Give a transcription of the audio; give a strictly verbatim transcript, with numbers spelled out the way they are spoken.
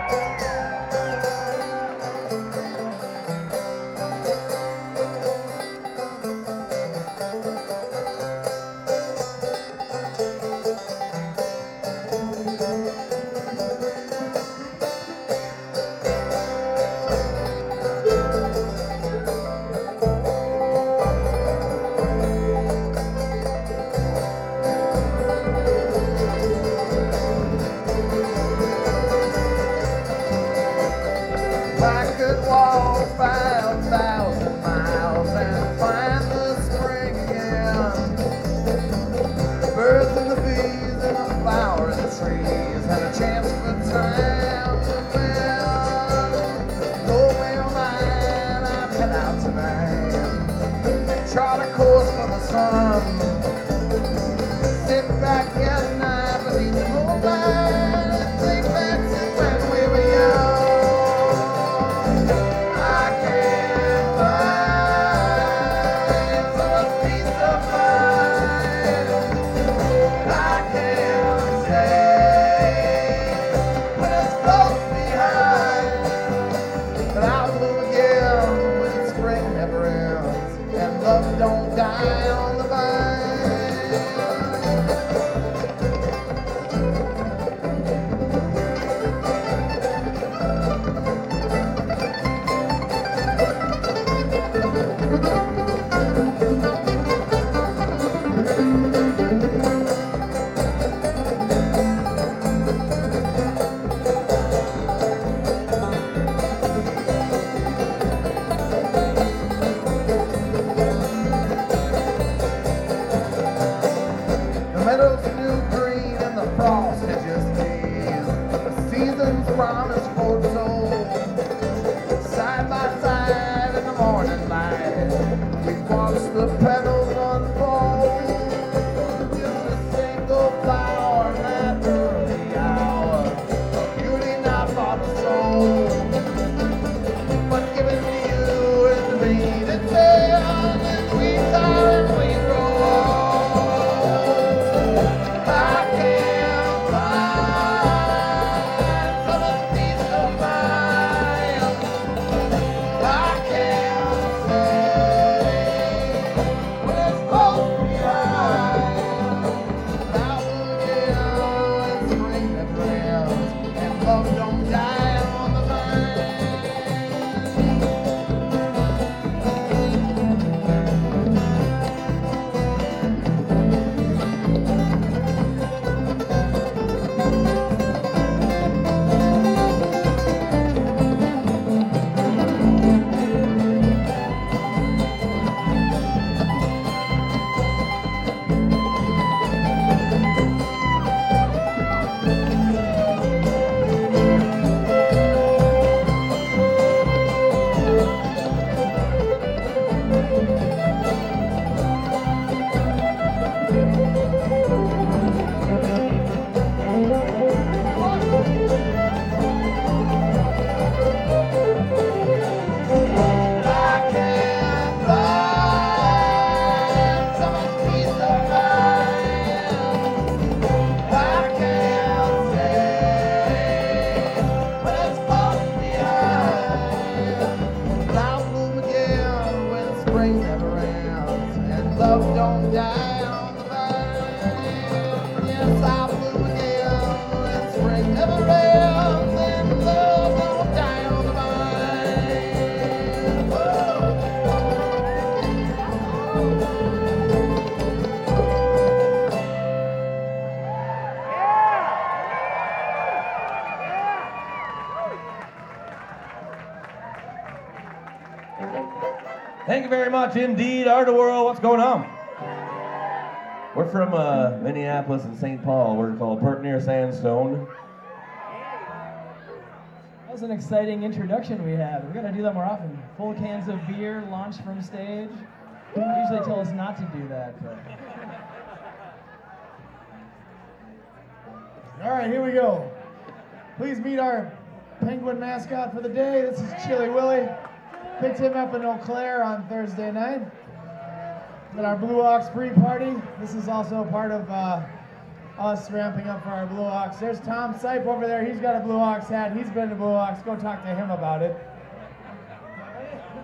Thank you very much indeed, Art of the World. What's going on? We're from uh, Minneapolis and Saint Paul. We're called Pert Near Sandstone. That was an exciting introduction we had. We're going to do that more often. Full cans of beer, launch from stage. They usually tell us not to do that. But... All right, here we go. Please meet our Penguin mascot for the day. This is Chili Willy. Picked him up in Eau Claire on Thursday night at our Blue Ox pre-party. This is also part of uh, us ramping up for our Blue Hawks. There's Tom Sipe over there. He's got a Blue Hawks hat. He's been to Blue Hawks. Go talk to him about it.